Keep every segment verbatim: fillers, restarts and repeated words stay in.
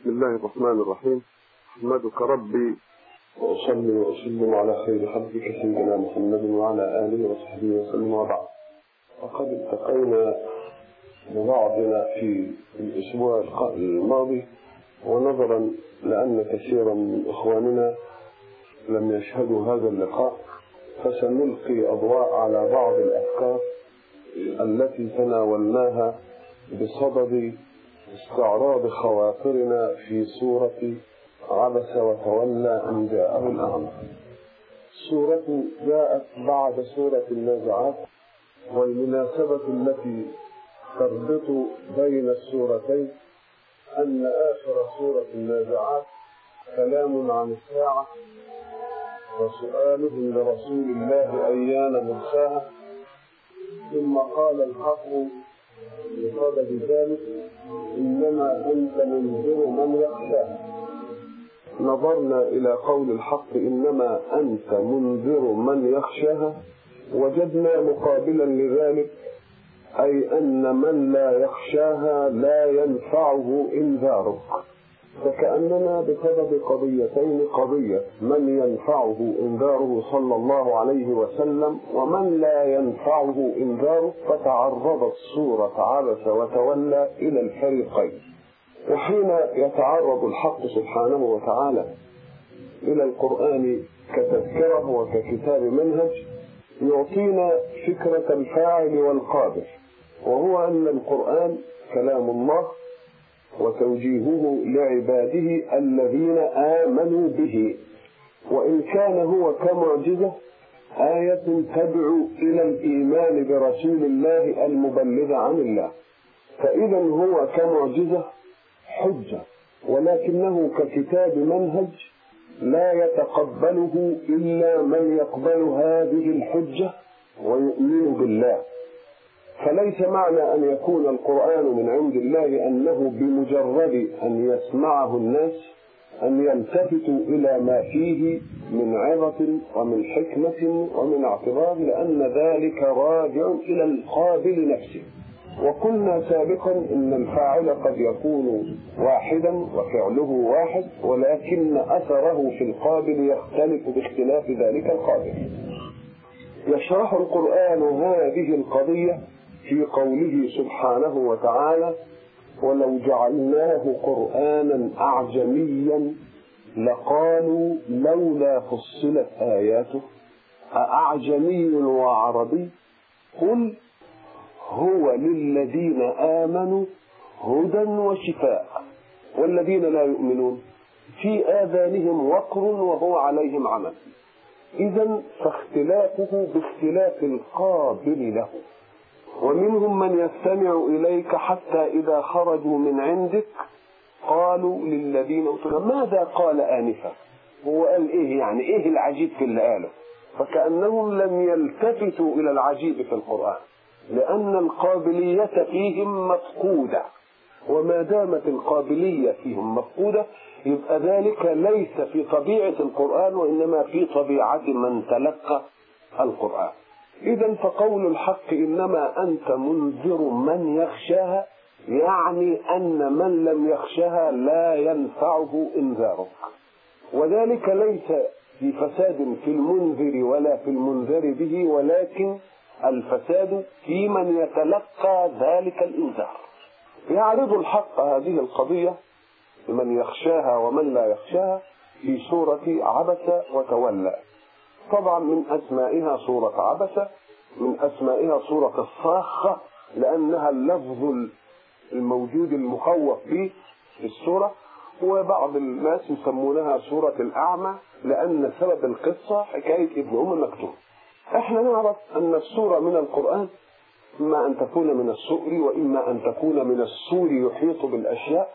بسم الله الرحمن الرحيم. أحمدك ربي وأصلي وأسلم على خير حبك سيدنا محمد وعلى آله وصحبه وسلم وبعد. وقد التقينا ببعضنا في الأسبوع الماضي، ونظرا لأن كثيرا من إخواننا لم يشهدوا هذا اللقاء فسنلقي أضواء على بعض الأفكار التي تناولناها بصدد استعراض خواطرنا في سورة عبس وتولى أن جاءه الأعمى. السورة جاءت بعد سورة النازعات، والمناسبة التي تربط بين السورتين أن آخر سورة النازعات كلام عن الساعة وسؤالهم لرسول الله أيان مرساها، ثم قال الحق بسبب ذلك إنما أنت منذر من يخشاها. نظرنا إلى قول الحق إنما أنت منذر من يخشاها، وجدنا مقابلا لذلك أي أن من لا يخشاها لا ينفعه إنذارك، فكأننا بسبب قضيتين: قضية من ينفعه إنذاره صلى الله عليه وسلم ومن لا ينفعه إنذاره، فتعرضت سورة عبس وتولى إلى الفريقين. وحين يتعرض الحق سبحانه وتعالى إلى القرآن كتذكرة وككتاب منهج يعطينا فكرة الفاعل والقادر، وهو أن القرآن كلام الله وتوجيهه لعباده الذين آمنوا به، وإن كان هو كمعجزة آية تدعو إلى الإيمان برسول الله المبلغ عن الله، فإذا هو كمعجزة حجة، ولكنه ككتاب منهج لا يتقبله إلا من يقبل هذه الحجة ويؤمن بالله. فليس معنى أن يكون القرآن من عند الله أنه بمجرد أن يسمعه الناس أن يلتفتوا إلى ما فيه من عظة ومن حكمة ومن اعتبار، لأن ذلك راجع إلى القابل نفسه. وقلنا سابقا إن الفاعل قد يكون واحدا وفعله واحد، ولكن أثره في القابل يختلف باختلاف ذلك القابل. يشرح القرآن هذه القضية في قوله سبحانه وتعالى: ولو جعلناه قرآنا أعجميا لقالوا لولا فصلت آياته أأعجمي وعربي قل هو للذين آمنوا هدى وشفاء والذين لا يؤمنون في آذانهم وقر وهو عليهم عمى. إذن فاختلافه باختلاف القابل له. ومنهم من يستمع إليك حتى إذا خرجوا من عندك قالوا للذين أوتوا ماذا قال آنفا، هو قال إيه يعني، إيه العجيب في اللي قاله، فكأنهم لم يلتفتوا إلى العجيب في القرآن لأن القابلية فيهم مفقودة، وما دامت القابلية فيهم مفقودة يبقى ذلك ليس في طبيعة القرآن وإنما في طبيعة من تلقى القرآن. إذن فقول الحق إنما أنت منذر من يخشاها يعني أن من لم يخشها لا ينفعه إنذارك، وذلك ليس في فساد في المنذر ولا في المنذر به، ولكن الفساد في من يتلقى ذلك الإنذار. يعرض الحق هذه القضية لمن يخشاها ومن لا يخشاها في سورة عبس وتولى. طبعا من أسمائها سورة عبس، من أسمائها سورة الصاخة لأنها اللفظ الموجود المخوف به في السورة، وبعض الناس يسمونها سورة الأعمى لأن سبب القصة حكاية ابن أم مكتوم. احنا نعرف أن السورة من القرآن إما أن تكون من السؤر وإما أن تكون من السور يحيط بالأشياء،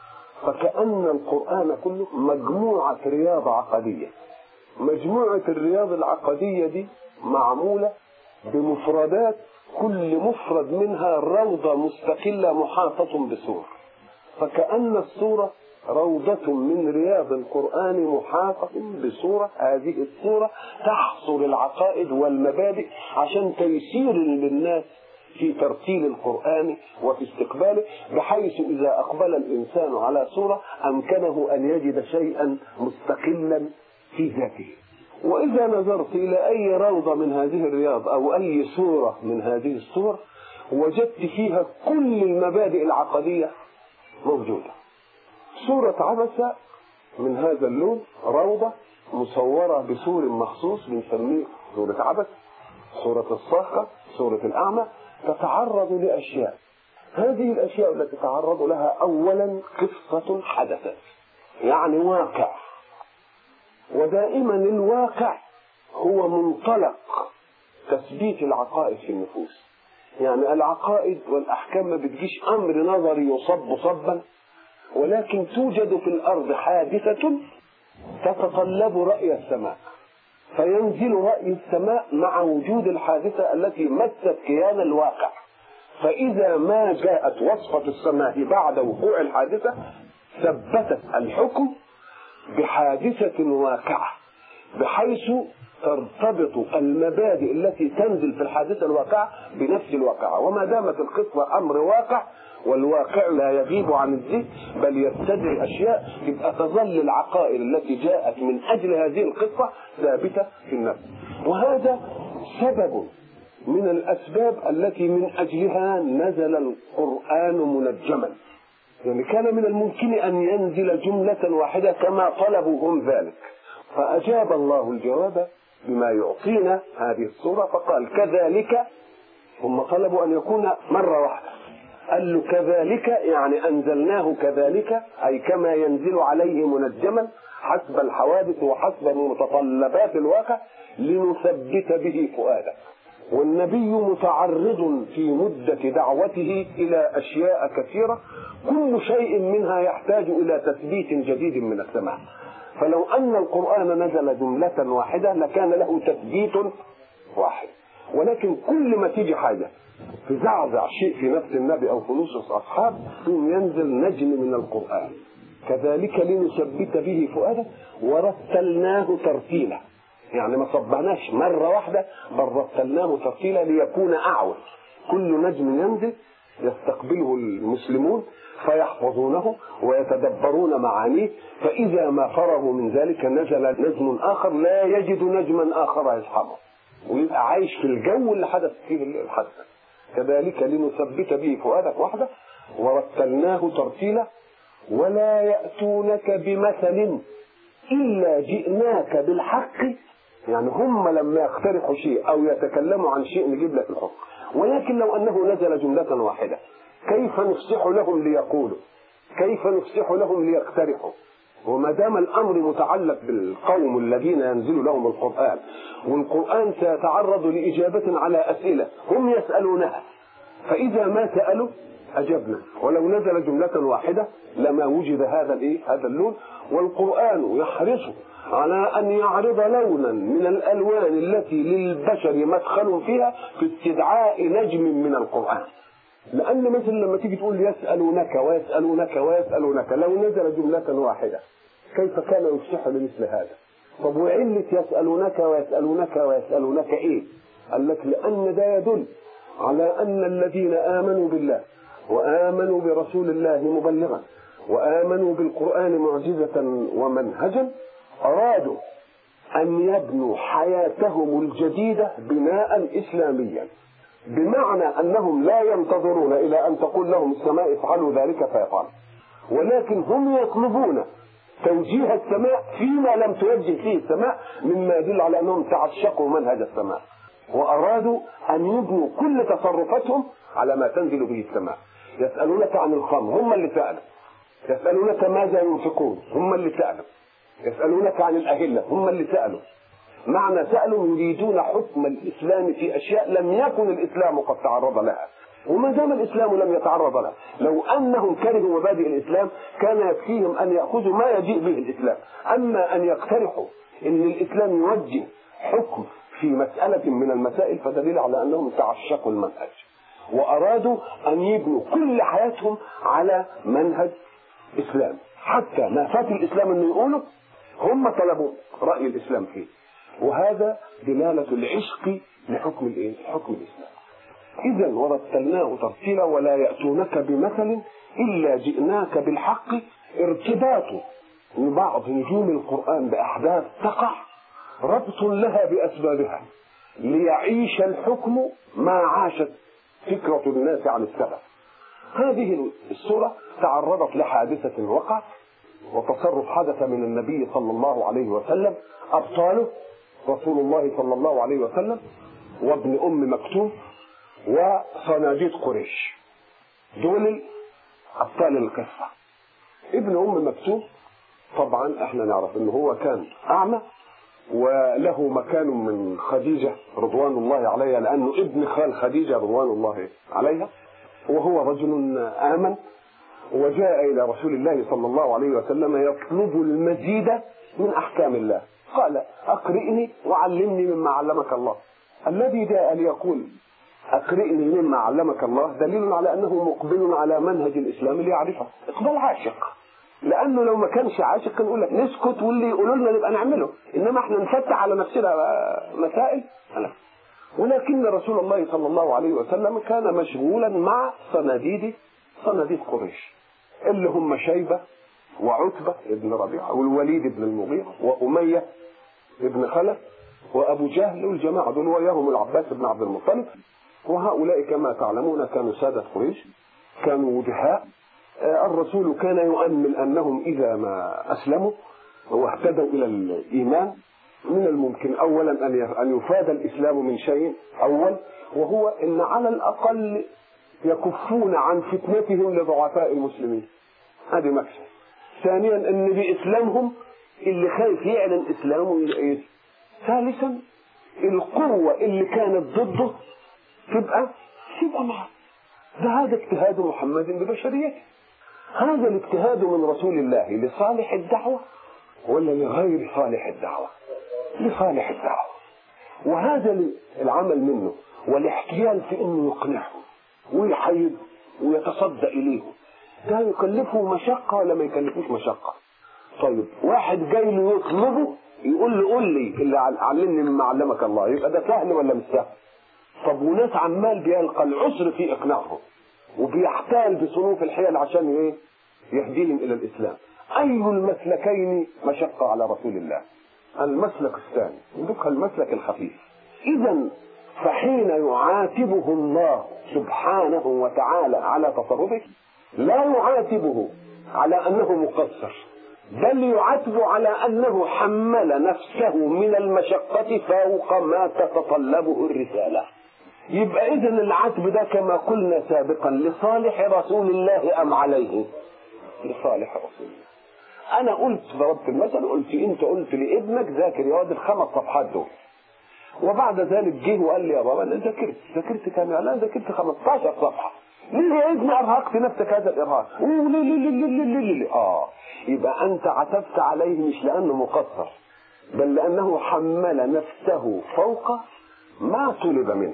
فكأن القرآن كله مجموعة رياض عقدية. مجموعة الرياض العقدية دي معمولة بمفردات، كل مفرد منها روضة مستقلة محاطة بسور، فكأن السورة روضة من رياض القرآن محاطة بسورة. هذه السورة تحصر العقائد والمبادئ عشان تيسير للناس في ترتيل القرآن وفي استقباله، بحيث إذا أقبل الإنسان على سورة أمكنه أن يجد شيئا مستقلا في ذاته. وإذا نظرت إلى أي روضة من هذه الرياض أو أي سورة من هذه السور وجدت فيها كل المبادئ العقدية موجودة. سورة عبسة من هذا اللون، روضة مصورة بسور مخصوص بنسميه سورة عبس. سورة الصاخة، سورة الأعمى، تتعرض لأشياء. هذه الأشياء التي تتعرض لها أولا قصة حدثت، يعني واقع، ودائما الواقع هو منطلق تثبيت العقائد في النفوس. يعني العقائد والأحكام ما بتجيش أمر نظري يصب صبا، ولكن توجد في الأرض حادثة تتطلب رأي السماء، فينزل رأي السماء مع وجود الحادثة التي مست كيان الواقع. فإذا ما جاءت وصفة السماء بعد وقوع الحادثة ثبتت الحكم بحادثة واقعة، بحيث ترتبط المبادئ التي تنزل في الحادثة الواقعة بنفس الواقعة. وما دامت القصة أمر واقع والواقع لا يغيب عن الذهن بل يستدعي أشياء، يبقى تظل العقائد التي جاءت من أجل هذه القصة ثابتة في النفس. وهذا سبب من الأسباب التي من أجلها نزل القرآن منجما. يعني كان من الممكن أن ينزل جملة واحدة كما طلبوا هم ذلك، فأجاب الله الجواب بما يعطينا هذه الصورة فقال كذلك. هم طلبوا أن يكون مرة واحدة، قال له كذلك يعني أنزلناه كذلك، أي كما ينزل عليه منجما حسب الحوادث وحسب متطلبات الواقع لنثبت به فؤادك. والنبي متعرض في مدة دعوته إلى أشياء كثيرة، كل شيء منها يحتاج إلى تثبيت جديد من السماء. فلو أن القرآن نزل جملة واحدة لكان له تثبيت واحد، ولكن كل ما تيجي حاجة تزعزع شيء في نفس النبي أو في نصوص أصحاب ثم ينزل نجم من القرآن. كذلك لنثبت به فؤادك ورتلناه ترتيلا، يعني ما صبعناش مرة واحدة بل رتلناه ترتيلا ليكون أعوج. كل نجم ينزل يستقبله المسلمون فيحفظونه ويتدبرون معانيه، فإذا ما فرغوا من ذلك نزل نجم آخر لا يجد نجما آخر يصحبه، ويبقى عايش في الجو اللي حدث فيه الحادثة. كذلك لنثبت به فؤادك وحده ورتلناه ترتيلا ولا يأتونك بمثل إلا جئناك بالحق. يعني هم لما يقترحوا شيء أو يتكلموا عن شيء نجيب لك الحكم، ولكن لو أنه نزل جملة واحدة كيف نفسح لهم ليقولوا، كيف نفسح لهم ليقترحوا؟ وما دام الأمر متعلق بالقوم الذين ينزل لهم القرآن، والقرآن سيتعرض لإجابة على أسئلة هم يسألونها، فإذا ما سألوا أجبنا. ولو نزل جملة واحدة لما وجد هذا الإيه هذا اللون. والقرآن يحرص على أن يعرض لونا من الألوان التي للبشر مدخل فيها في استدعاء نجم من القرآن. لأن مثل لما تيجي تقول يسألونك ويسألونك ويسألونك، لو نزل جملة واحدة كيف كان يفسح لمثل هذا؟ طب وعلة يسألونك ويسألونك ويسألونك إيه؟ قال لك لأن ده يدل على أن الذين آمنوا بالله وآمنوا برسول الله مبلغا وآمنوا بالقرآن معجزة ومنهجا أرادوا أن يبنوا حياتهم الجديدة بناء إسلاميا، بمعنى أنهم لا ينتظرون إلى أن تقول لهم السماء افعلوا ذلك فيفعل، ولكن هم يطلبون توجيه السماء فيما لم توجه فيه السماء، مما يدل على أنهم تعشقوا منهج السماء وأرادوا أن يبنوا كل تصرفاتهم على ما تنزل به السماء. يسألونك عن الخمر، هم اللي سألوا. يسألونك ماذا ينفقون، هم اللي سألوا. يسألونك عن الأهلة، هم اللي سألوا. معنى سألوا يريدون حكم الإسلام في أشياء لم يكن الإسلام قد تعرض لها، وما دام الإسلام لم يتعرض لها، لو أنهم كرهوا مبادئ الإسلام كان يكفيهم أن يأخذوا ما يجيء به الإسلام. أما أن يقترحوا أن الإسلام يوجه حكم في مسألة من المسائل فدليل على أنهم تعشقوا المنهج وأرادوا أن يبنوا كل حياتهم على منهج إسلام، حتى ما فات الإسلام أنه يقولوا هم طلبوا رأي الإسلام فيه. وهذا دلالة العشق لحكم الإيه؟ حكم الإسلام. إذا ورتلناه ترتيلا ولا يأتونك بمثل إلا جئناك بالحق. ارتباط بعض نجوم القرآن بأحداث تقع ربط لها بأسبابها ليعيش الحكم ما عاشت فكرة الناس عن السلف. هذه السورة تعرضت لحادثة وقعت وتصرف حدث من النبي صلى الله عليه وسلم، أبطاله رسول الله صلى الله عليه وسلم وابن أم مكتوم وصناديد قريش، دول أبطال القصة. ابن أم مكتوم طبعا احنا نعرف انه هو كان أعمى وله مكان من خديجة رضوان الله عليها لأنه ابن خال خديجة رضوان الله عليها، وهو رجل آمن وجاء إلى رسول الله صلى الله عليه وسلم يطلب المزيد من أحكام الله. قال أقرئني وعلمني مما علمك الله. الذي جاء ليقول أقرئني مما علمك الله دليل على أنه مقبل على منهج الإسلام ليعرفه. اقبال عاشق، لأنه لو ما كانش عاشق كان يقول لك نسكت واللي يقولوا لنا نبقى نعمله، إنما احنا نفتح على نفسنا مسائل. ولكن رسول الله صلى الله عليه وسلم كان مشغولا مع صناديد صناديد قريش اللي هم شيبة وعتبة ابن ربيعة والوليد بن المغيرة وأمية ابن خلف وأبو جهل والجماعة دول وياهم العباس بن عبد المطلب. وهؤلاء كما تعلمون كانوا سادة قريش، كانوا وجهاء. الرسول كان يؤمل أنهم إذا ما أسلموا واهتدوا إلى الإيمان من الممكن أولا أن يفاد الإسلام من شيء أول، وهو أن على الأقل يكفون عن فتنتهم لضعفاء المسلمين. هذه مكسب. ثانيا أن بإسلامهم اللي خايف يعلن إسلامه يلاقيه. ثالثا القوة اللي كانت ضده تبقى تبقى معه. ده هذا اجتهاد محمد ببشريته. هذا الاجتهاد من رسول الله لصالح الدعوة ولا لغير صالح الدعوة؟ لصالح الدعوة. وهذا العمل منه والاحتيال في انه يقنعه ويحيد ويتصدى اليه ده يكلفه مشقة ولا ما يكلفوش مشقة؟ طيب واحد جاي له يطلبه يقول له قول لي اللي علمني مما علمك الله، يبقى ده سهل ولا مش سهل؟ طب وناس عمال بيلقى العسر في اقناعهم وبيحتال بصنوف الحيل عشان ايه؟ يهديهم الى الاسلام. اي المسلكين مشقة على رسول الله؟ المسلك الثاني يبقى المسلك الخفيف. اذا فحين يعاتبه الله سبحانه وتعالى على تصرفه لا يعاتبه على انه مقصر، بل يعاتبه على انه حمل نفسه من المشقة فوق ما تتطلبه الرسالة. يبقى اذا العتب ده كما قلنا سابقا لصالح رسول الله ام عليه؟ لصالح رسول الله. انا قلت ضربت المثل، قلت انت قلت لابنك ذاكر يا واد الخمس صفحات دول، وبعد ذلك جه وقال لي يا بابا انا ذاكرت ذاكرت كام؟ لا ذاكرت خمستاشر صفحه. ليه يا ابني ارهقت نفسك هذا الارهاق؟ ليه ليه ليه ليه ليه اه يبقى انت عتبت عليه مش لانه مقصر، بل لانه حمل نفسه فوق ما طلب منه.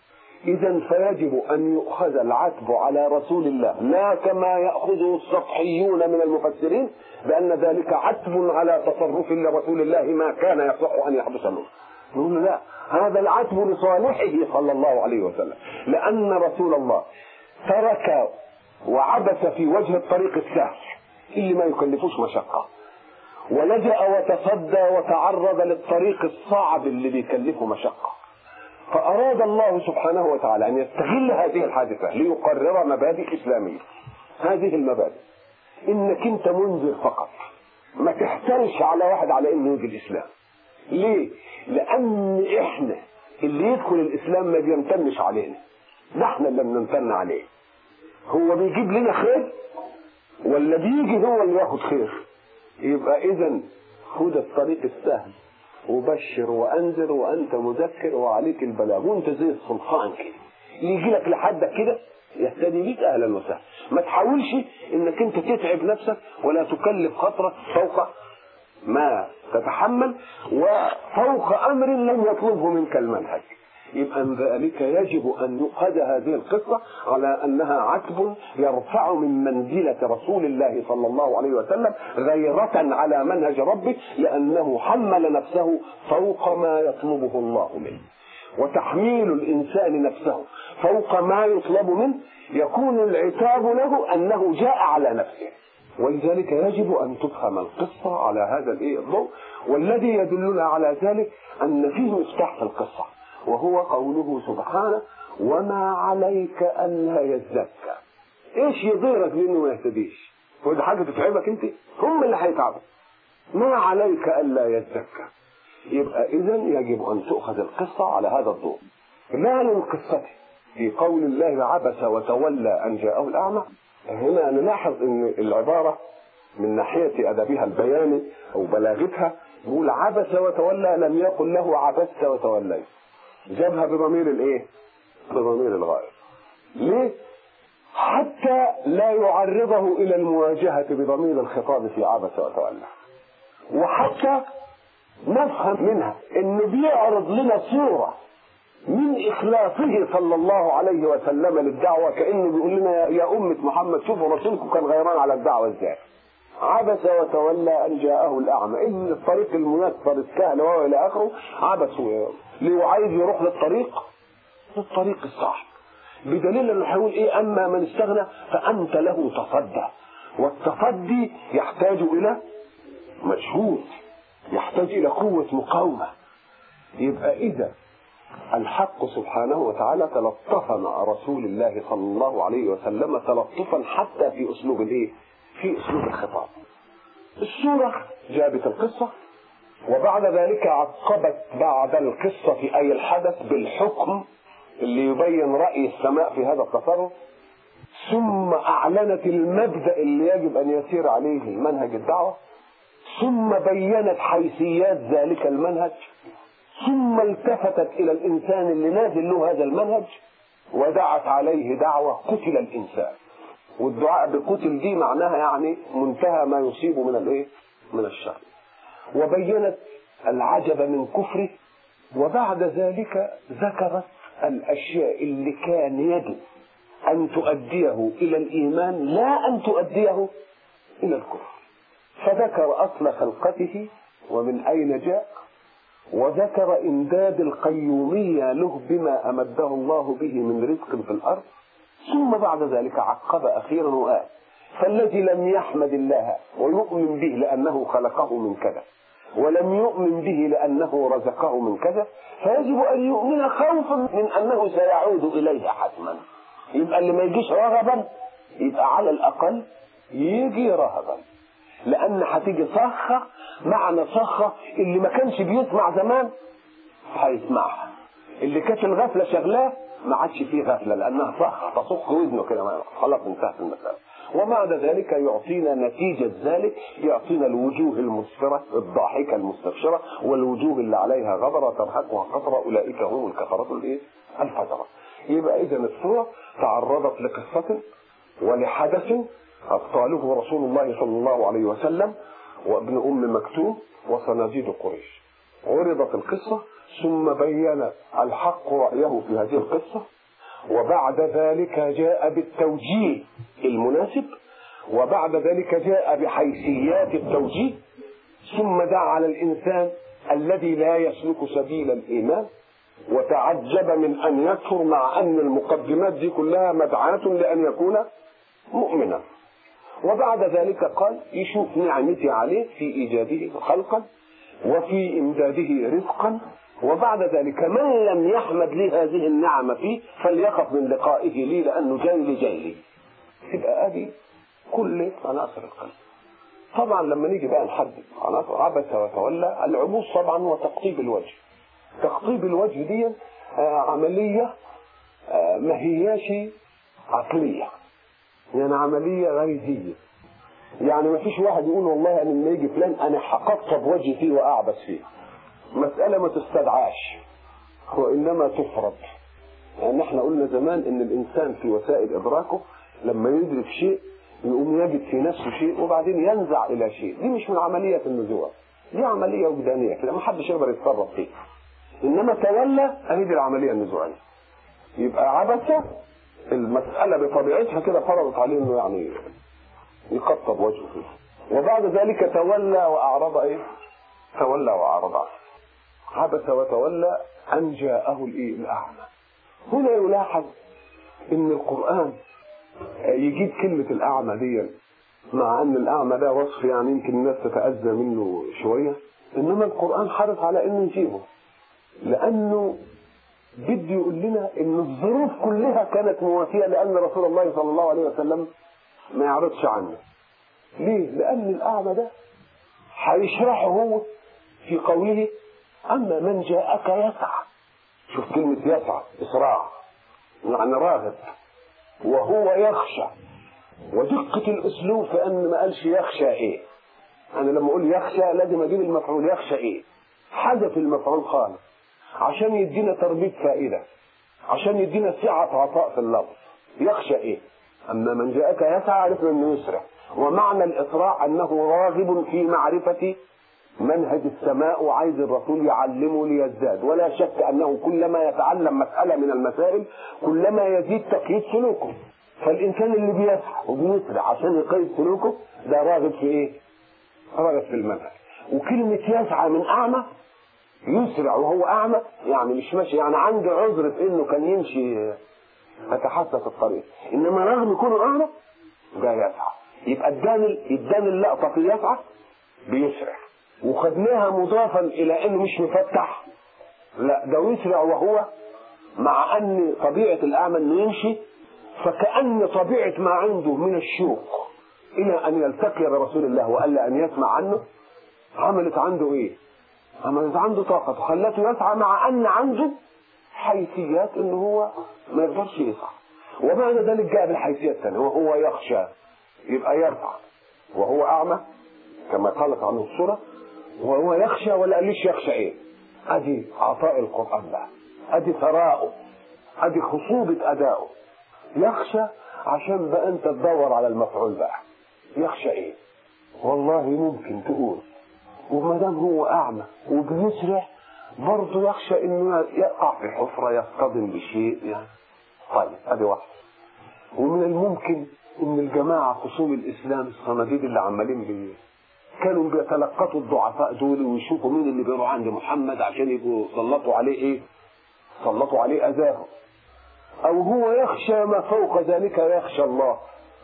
إذا فيجب أن يؤخذ العتب على رسول الله لا كما يأخذه السطحيون من المفسرين بأن ذلك عتب على تصرف لرسول الله ما كان يصح أن يحدث له. نقول لا، هذا العتب لصالحه صلى الله عليه وسلم، لأن رسول الله ترك وعبث في وجه الطريق السهل اللي ما يكلفوش مشقة، ولجأ وتصدى وتعرض للطريق الصعب اللي بيكلفه مشقة. فأراد الله سبحانه وتعالى أن يستغل هذه الحادثة ليقرر مبادئ إسلامية. هذه المبادئ إنك أنت منذر فقط، ما تحتلش على واحد على إنه يجي الإسلام. ليه؟ لأن إحنا اللي يدخل الإسلام ما بيمتنش علينا، نحن اللي بنمتن عليه. هو بيجيب لنا خير ولا بيجي هو اللي ياخد خير؟ يبقى إذن خد الطريق السهل وبشر وأنذر وأنت مذكر وعليك البلاغ، وأنت زي السلطان كده يجي لك لحدك كده يهتدي بيك أهلا وسهلا. ما تحاولش إنك أنت تتعب نفسك ولا تكلف خطرك فوق ما تتحمل وفوق أمر لم يطلبه منك المنهج. يبقى ذلك يجب أن يؤخذ هذه القصة على أنها عتب يرفع من منزلة رسول الله صلى الله عليه وسلم غيرة على منهج ربه، لأنه حمل نفسه فوق ما يطلبه الله منه. وتحميل الإنسان نفسه فوق ما يطلب منه يكون العتاب له أنه جاء على نفسه. ولذلك يجب أن تفهم القصة على هذا الضوء. والذي يدلنا على ذلك أن فيه مفتاح في القصة، وهو قوله سبحانه: وما عليك ألا يزكى. إيش يضيرك منه ما يهتديش؟ وإذا حاجة تتعبك أنت هم اللي هيتعبوا. ما عليك ألا يزكى. يبقى إذن يجب أن تؤخذ القصة على هذا الضوء. لا للقصة في قول الله: عبس وتولى أن جاءه الأعمى. هنا نلاحظ أن العبارة من ناحية أدبها البياني أو بلاغتها يقول عبس وتولى، لم يقل له عبست وتوليت، جابها بضمير الإيه؟ بضمير الغائب. ليه؟ حتى لا يعرضه إلى المواجهة بضمير الخطاب في عبس وتولى، وحتى نفهم منها انه بيعرض لنا صورة من اخلاصه صلى الله عليه وسلم للدعوة، كأنه بيقول لنا يا أمة محمد شوفوا رسولكم كان غيران على الدعوة ازاي. عبس وتولى ان جاءه الاعمى، ان الطريق الميسر السهل وهو الى اخره عبس ليه عايز يروح للطريق للطريق الصح، بدليل انه هيقول ايه: اما من استغنى فانت له تصدى. والتصدي يحتاج الى مجهود، يحتاج إلى قوة مقاومة. يبقى إذا الحق سبحانه وتعالى تلطف مع رسول الله صلى الله عليه وسلم تلطفا حتى في أسلوب الإيه؟ في أسلوب الخطاب. السورة جابت القصة، وبعد ذلك عقبت بعد القصة أي الحدث بالحكم اللي يبين رأي السماء في هذا التصرف، ثم أعلنت المبدأ اللي يجب أن يسير عليه المنهج الدعوة، ثم بينت حيثيات ذلك المنهج، ثم التفتت إلى الإنسان اللي نازل له هذا المنهج ودعت عليه دعوة قتل الإنسان. والدعاء بقتل دي معناها يعني منتهى ما يصيب من الايه؟ من الشر. وبينت العجب من كفره، وبعد ذلك ذكرت الأشياء اللي كان يجب أن تؤديه إلى الإيمان لا أن تؤديه إلى الكفر. فذكر أصل خلقته ومن أين جاء، وذكر إمداد القيومية له بما أمده الله به من رزق في الأرض، ثم بعد ذلك عقب أخيرا وقال: فالذي لم يحمد الله ويؤمن به لأنه خلقه من كذا، ولم يؤمن به لأنه رزقه من كذا، فيجب أن يؤمن خوفا من أنه سيعود إليه حتما. يبقى اللي ما يجيش رغبا يبقى على الأقل يجي رهبا، لأن هتيجي صخة. معنى صخة اللي ما كانش بيسمع زمان هيسمعها، اللي كانت الغفلة شغلاه ما عادش فيه غفلة لأنها صخة تصخ ودنه كده، خلاص انتهت المسألة. وبعد ذلك يعطينا نتيجة ذلك، يعطينا الوجوه المسفرة الضاحكة المستبشرة، والوجوه اللي عليها غبرة ترهقها قطرة، أولئك هم الكفرة الايه؟ الفجرة. يبقى إذا السورة تعرضت لقصة ولحدث أبطاله رسول الله صلى الله عليه وسلم وابن أم مكتوم وصناديد قريش. عرضت القصة ثم بين الحق رأيه في هذه القصة، وبعد ذلك جاء بالتوجيه المناسب، وبعد ذلك جاء بحيثيات التوجيه، ثم دعا على الإنسان الذي لا يسلك سبيل الإيمان وتعجب من أن يكفر، مع أن المقدمات دي كلها مدعاة لأن يكون مؤمنا. وبعد ذلك قال يشوف نعمتي عليه في إيجاده خلقا وفي إمداده رزقا، وبعد ذلك من لم يحمد لي هذه النعمة فيه فليخف من لقائه لي لأنه جاي لي جاي لي. تبقى أدي كل عناصر القلب. طبعا لما نيجي بقى نحدد عناصر عبس وتولى، العبوس طبعا وتقطيب الوجه. تقطيب الوجه دي عملية ما هياش عقلية، يعني عملية غريزية. يعني ما فيش واحد يقول والله أنا لما يجي فلان أنا هقطب وجهي فيه وأعبس فيه. مسألة ما تستدعاش وإنما تفرض. يعني احنا قلنا زمان إن الإنسان في وسائل إدراكه لما يدرك شيء يقوم يجد في نفسه شيء وبعدين ينزع إلى شيء. دي مش من عملية النزوع، دي عملية وجدانية كده ما حدش يقدر يتصرف فيه. إنما تولى أهي دي العملية النزوعية. يبقى عبس المسألة بطبيعتها كده فرضت عليه إنه يعني يقطب وجهه فيه. وبعد ذلك تولى وأعرض إيه؟ تولى وأعرض عنه. عبس وتولى أن جاءه الأعمى. هنا يلاحظ إن القرآن يجيب كلمة الأعمى دي، مع أن الأعمى ده وصف يعني يمكن الناس تتأذى منه شوية، إنما القرآن حرص على إنه يجيبه، لأنه بده يقول لنا إن الظروف كلها كانت مواتية لأن رسول الله صلى الله عليه وسلم ما يعرضش عنه. ليه؟ لأن الأعمى ده هيشرحه هو في قوله أما من جاءك يسعى. شوف كلمة يسعى، إسراع يعني راغب، وهو يخشى، ودقة الأسلوب في أن ما قالش يخشى إيه. أنا لما أقول يخشى لازم أجيب المفعول، يخشى إيه، حذف المفعول خالص عشان يدينا تربيط فائدة، عشان يدينا سعة عطاء في اللفظ. يخشى إيه؟ أما من جاءك يسعى عرفنا أنه يسرع، ومعنى الإسراع أنه راغب في معرفة منهج السماء وعايز الرسول يعلمه ليزداد. ولا شك أنه كلما يتعلم مسألة من المسائل كلما يزيد تقييد سلوكه. فالإنسان اللي بيسعى وبيسرع عشان يقيد سلوكه ده راغب في إيه؟ راغب في المنهج. وكلمة يسعى من أعمى، يسرع وهو أعمى يعني مش ماشي، يعني عنده عذر في إنه كان يمشي يتحسس الطريق، إنما رغم يكون أعمى ده يسعى. يبقى اداني اداني اللقطة في يسعى بيسرع، وخدناها مضافا إلى إنه مش مفتح، لا ده يسرع وهو، مع أن طبيعة الأعمى إنه يمشي، فكأن طبيعة ما عنده من الشوق إلى أن يلتقي برسول الله وألا أن يسمع عنه عملت عنده إيه؟ عملت عنده طاقة خلته يسعى، مع أن عنده حيثيات إنه هو ما يقدرش يسعى. وبعد ذلك جاء بالحيثية الثانية وهو يخشى، يبقى يرفع وهو أعمى كما قالت عنه السورة، وهو يخشى ولا قاليش يخشى إيه. أدي عطاء القرآن بقى، أدي ثراءه، أدي خصوبة أدائه. يخشى عشان بقى أنت تدور على المفعول بقى. يخشى إيه؟ والله ممكن تقول وما دام هو أعمى وبيسرع برضه يخشى إنه يقع في حفرة يصطدم بشيء يعني. طيب أدي واحد. ومن الممكن إن الجماعة خصوم الإسلام الصناديد اللي عمالين بيه كانوا بيتلقطوا الضعفاء دول ويشوفوا مين اللي بيروح عند محمد عشان يبقوا سلطوا عليه إيه؟ سلطوا عليه أذاهم. أو هو يخشى ما فوق ذلك يخشى الله.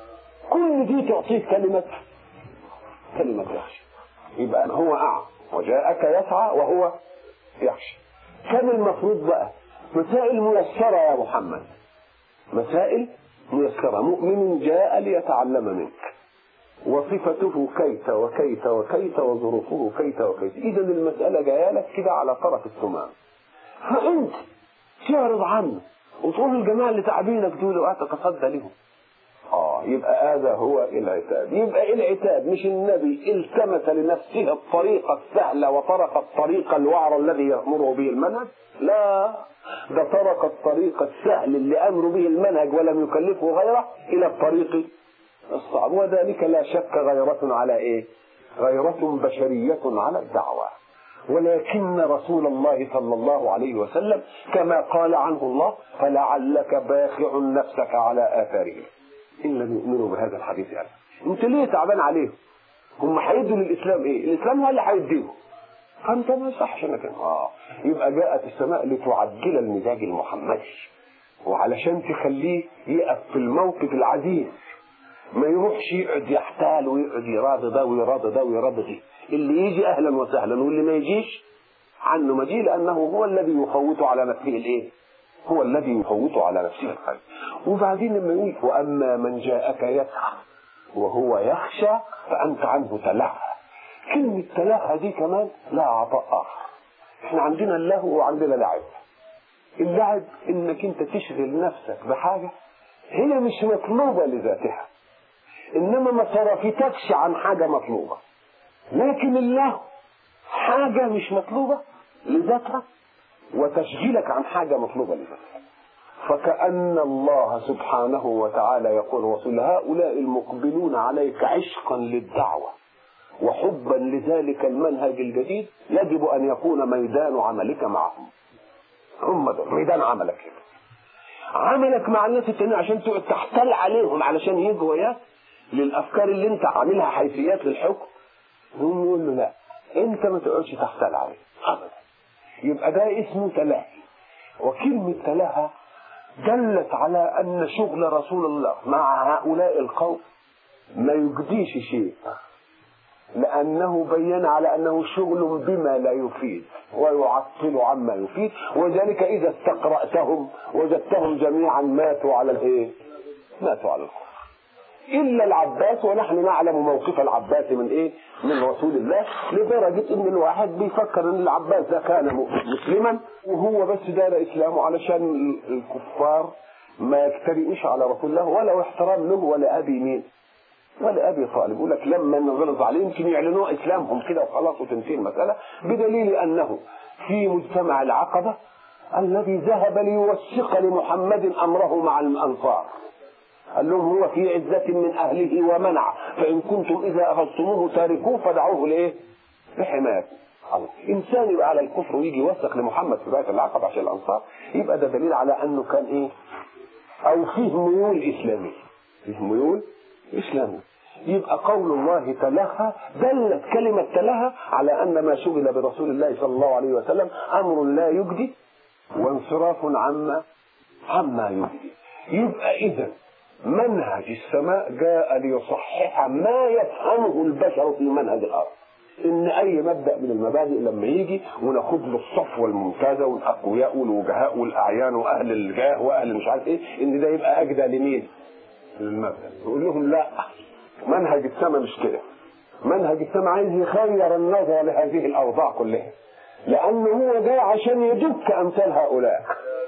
كل دي تعطيه كلمة كلمة يخشى. يبقى هو أعمى وجاءك يسعى وهو يخشى. كان المفروض بقى مسائل ميسرة يا محمد، مسائل ميسرة. مؤمن جاء ليتعلم منك، وصفته كيت وكيت وكيت وظروفه كيت وكيت. إذا المسألة جاية لك كده على طرف الثمام، فأنت تعرض عنه وتقول الجماعة اللي تعبينك دول وأتصدى لهم. آه يبقى هذا هو العتاب. يبقى العتاب مش النبي التمس لنفسه الطريقة السهلة وطرق الطريق الوعر الذي يأمره به المنهج، لا ده طرق الطريق السهل اللي أمر به المنهج ولم يكلفه غيره إلى الطريق الصعب. وذلك لا شك غيرة على إيه؟ غيرة بشرية على الدعوة. ولكن رسول الله صلى الله عليه وسلم كما قال عنه الله فلعلك باخع نفسك على آثارهم إن لم يؤمنوا بهذا الحديث. يعني انت ليه تعبان عليهم؟ هم هيدوا للإسلام إيه؟ الإسلام هو اللي هيديه، فانت ما يصحش انك اه يبقى جاءت السماء لتعجل المزاج المحمدي وعلشان تخليه يقف في الموقف العزيز، ما يروحش يقعد يحتال ويقعد يراضي ده ويراضي ده ويراضي دي. اللي يجي اهلا وسهلا واللي ما يجيش عنه مجيء، لانه هو الذي يفوت على نفسه الايه؟ هو الذي يفوت على نفسه الخير. وبعدين لما يقول واما من جاءك يسعى وهو يخشى فانت عنه تلهى. كلمة تلهى دي كمان لا عطاء اخر. احنا عندنا اللهو وعندنا لعب. اللعب انك انت تشغل نفسك بحاجة هي مش مطلوبة لذاتها، انما ما صرفتكش عن حاجة مطلوبة. لكن اللهو حاجة مش مطلوبة لذاتها وتشغيلك عن حاجة مطلوبة لذاتها. فكأن الله سبحانه وتعالى يقول رسول هؤلاء المقبلون عليك عشقا للدعوة وحبا لذلك المنهج الجديد يجب أن يكون ميدان عملك معهم. هم دول ميدان عملك كده. عملك مع الناس التانيين عشان تقعد تحتل عليهم علشان يجوا وياك للأفكار اللي انت عاملها حيثيات للحكم. هم يقول له لا، انت ما تقعدش تحتل عليه ابدا. يبقى ده اسمه تلهي. وكلمة تلهى دلت على أن شغل رسول الله مع هؤلاء القوم ما يجديش شيء، لأنه بين على أنه شغل بما لا يفيد ويعطل عما يفيد. وذلك إذا استقرأتهم وجدتهم جميعا ماتوا على الإيه؟ ماتوا على الكفر إلا العباس، ونحن نعلم موقف العباس من إيه؟ من رسول الله، لدرجة إن الواحد بيفكر إن العباس ده كان مسلما وهو بس دار إسلامه علشان الكفار ما يجترئوش على رسول الله ولا احترام له ولا أبي مين ولا أبي طالب. يقول لك لما نغلظ عليه يمكن يعلنوا إسلامهم كده وخلاص وتنتهي المسألة، بدليل أنه في مجتمع العقبة الذي ذهب ليوثق لمحمد أمره مع الأنصار قال لهم هو في عزة من أهله ومنع، فإن كنتم إذا أخذتموه تاركوه فدعوه لإيه؟ لحماية. إنسان يبقى على الكفر ويجي يوثق لمحمد في بيت العقبة عشان الأنصار، يبقى ده دليل على أنه كان إيه؟ أو فيه ميول إسلامي، فيه ميول إسلامي. يبقى قول الله تلهى دلت كلمة تلهى على أن ما شغل برسول الله صلى الله عليه وسلم أمر لا يجدي وانصراف عما عما يجدي. يبقى إذا منهج السماء جاء ليصحح ما يفهمه البشر في منهج الأرض. إن أي مبدأ من المبادئ لما يجي وناخد له الصفوة الممتازة والأقوياء والوجهاء والأعيان وأهل الجاه وأهل مش عارف إيه، إن ده يبقى أجدى لمين؟ للمبدأ. يقول لهم لا، منهج السماء مش كده. منهج السماء عايز يخير النظر لهذه الأوضاع كلها، لأنه هو جاي عشان يدك أمثال هؤلاء،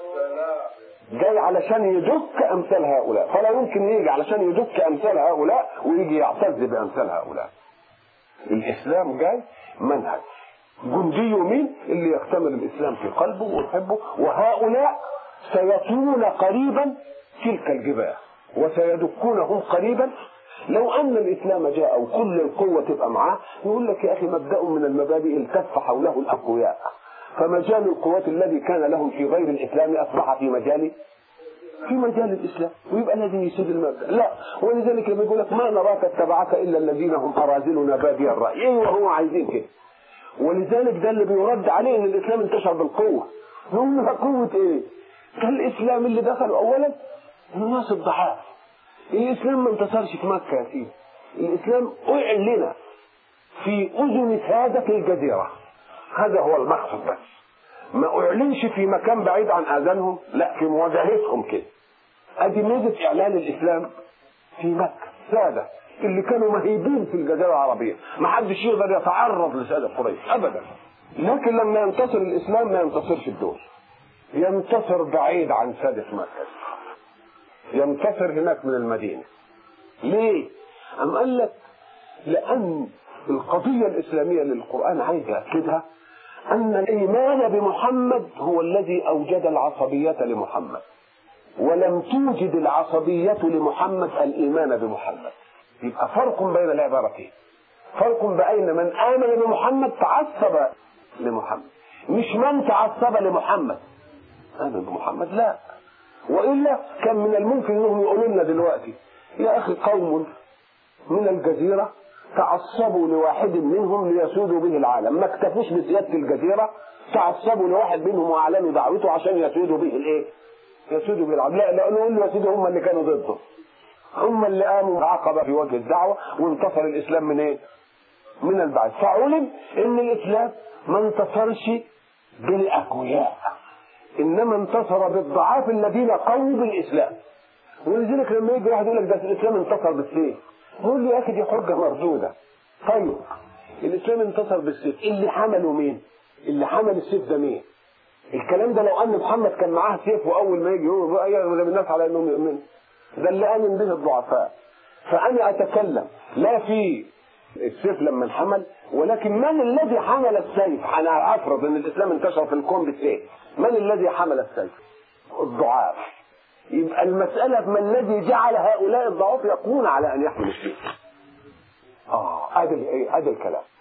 جاي علشان يدك أمثال هؤلاء، فلا يمكن يجي علشان يدك أمثال هؤلاء ويجي يعتز بأمثال هؤلاء. الإسلام جاي منهج جندي مين اللي يكتمل الإسلام في قلبه ويحبه، وهؤلاء سيطون قريبا تلك الجباه وسيدكونهم قريبا. لو أن الإسلام جاء وكل القوة تبقى معاه، يقول لك يا أخي مبدأ من المبادئ التف حوله الأقوياء، فمجال القوات الذي كان لهم في غير الإسلام أصبح في مجال في مجال الإسلام، ويبقى الذي يسود المبدأ. لا، ولذلك لما يقول لك ما نراك اتبعك إلا الذين هم أراذلنا بادي الرأي، إيه وهو عايزين كده. ولذلك ده اللي بيرد عليه إن الإسلام انتشر بالقوة. نقول له قوة إيه؟ كان الإسلام اللي دخل أولا الناس الضعاف. الإسلام ما انتصرش في مكة يا سيدي، الإسلام أعلن في أذن سادة الجزيرة، هذا هو المقصد بس. ما أعلنش في مكان بعيد عن آذانهم، لا، في مواجهتهم كده. أدي ميزة إعلان الإسلام في مكة، سادة اللي كانوا مهيبين في الجزيرة العربية، ما حدش يقدر يتعرض لسادة قريش أبدا. لكن لما ينتصر الإسلام ما ينتصرش الدول، ينتصر بعيد عن سادة مكة، ينتصر هناك من المدينة. ليه؟ أم قال لك لأن القضية الإسلامية للقرآن عايز يأكدها أن الإيمان بمحمد هو الذي أوجد العصبية لمحمد، ولم توجد العصبية لمحمد الإيمان بمحمد. يبقى فرق بين العبارتين، فرق بين من آمن بمحمد تعصب لمحمد، مش من تعصب لمحمد آمن بمحمد، لا. وإلا كان من الممكن أنهم يقولوا لنا دلوقتي يا أخي قوم من الجزيرة تعصبوا لواحد منهم ليسودوا به العالم، ما اكتفوش بسيادة الجزيرة، تعصبوا لواحد منهم وأعلنوا دعوته عشان يسودوا به الإيه؟ يسودوا به العالم. لا لا، نقول له يا سيدي هم اللي كانوا ضده، هم اللي قاموا بعقبة في وجه الدعوة وانتصر الإسلام من إيه؟ من البعث. فعلم إن الإسلام ما انتصرش بالأقوياء، إنما انتصر بالضعاف الذين قووا بالإسلام. ولذلك لما يجي واحد يقول لك ده الإسلام انتصر بالسيف، نقول له يا أخي دي حجة مردودة. طيب الإسلام انتصر بالسيف، اللي حمله مين؟ اللي حمل السيف ده مين؟ الكلام ده لو أن محمد كان معاه سيف وأول ما يجي هو يغلب الناس على أنهم يؤمنوا، ده اللي آمن به الضعفاء. فأنا أتكلم لا في السيف لما انحمل، ولكن من الذي حمل السيف؟ أنا أفرض أن الإسلام انتشر في الكون بالسيف، من الذي حمل السيف؟ الضعاف. يبقى المسألة ما الذي جعل هؤلاء الضعاف يقوون على أن يحملوا السيف. آه هذا إيه؟ هذا الكلام.